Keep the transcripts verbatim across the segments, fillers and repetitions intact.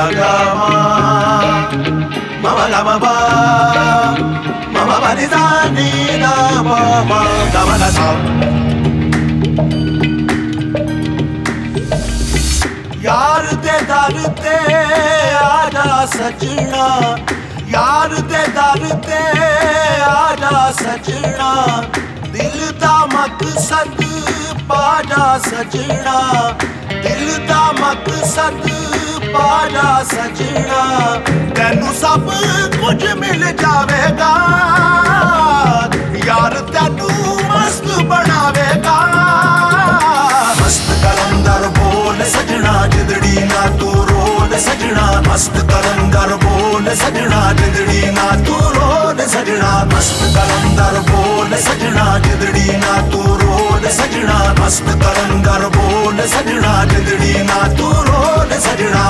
ga ma ma ma ga ma ba ma ma ba ni da ni da ba ma ga ma ga sa यार दे दर ते आजा सजना यार दे दर ते आजा सजना दिल दा मकसद पाजा सजना दिल दा मकसद पाजा सजना तैनू सब कुछ मिल जावेगा यार तैनू मस्त बनावेगा मस्त कलंदर बोल सजना जिंदड़ी ना तू रोल सजना मस्त कलंदर बोल सजना जिंदड़ी ना तू रोल सजना मस्त कलंदर बोल सजना जिंदड़ी ना तू रोल सजना मस्त कलंदर बोल सजना जिंदड़ी ना तू रोल सजना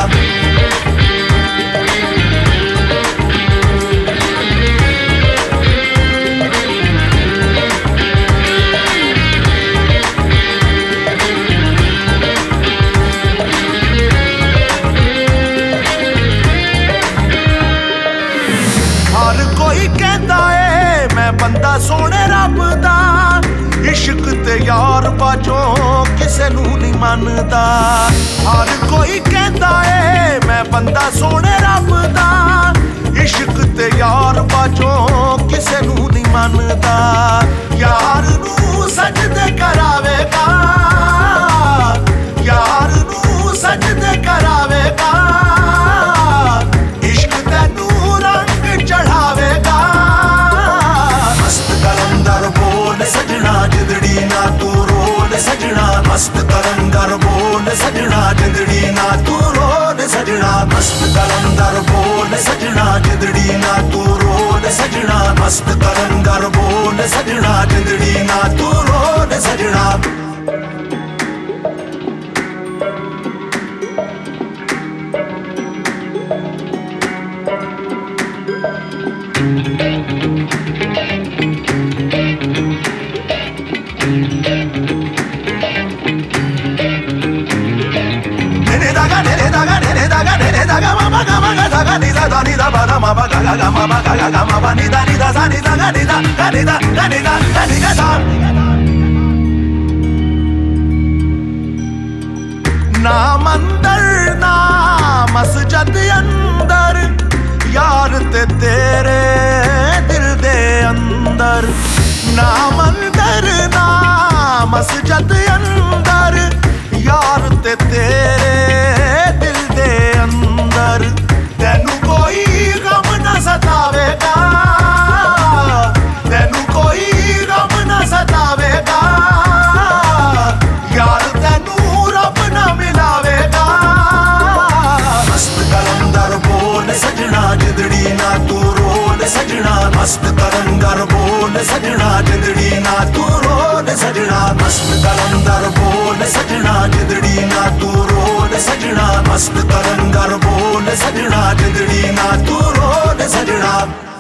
बंदा सोने रब दा इश्क ते यार बाजों किसे नू नहीं मनदा हर कोई कहता है मैं बंदा सोने रब दा इश्क ते यार बाजों किसे नू नहीं मनदा यार नू सजदे करावेगा यार नू सजदे करावेगा इश्क तैनू रंग चढ़ावेगा सजना जिंदड़ी ना तू रोल सजना मस्त कलंदर बोल सजना जिंदड़ी ना तू रोल सजना मस्त कलंदर बोल सजना जिंदड़ी ना तू रोल सजना मस्त कलंदर बोल सजना जिंदड़ी ना तू रोल सजना ना मंदिर ना मस्जिद अंदर यार ते तेरे दिल दे अंदर ना मंदिर ना मस्जिद अंदर यार ते तेरे दिल दे अंदर तैनू कोई गम न सतावेगा तैनू कोई गम न सतावेगा यार तैनू रब न मिलावेगा मस्त कलंदर बोल सजना जिंदड़ी ना तू रोल सजना मस्त कलंदर बोल सजना जिंदड़ी ना तू रोल सजना मस्त कलंदर बोल सजना जिंदड़ी ना तू रोल सजना मस्त कलंदर बोल सजना जिंदड़ी ना तू रोल सजना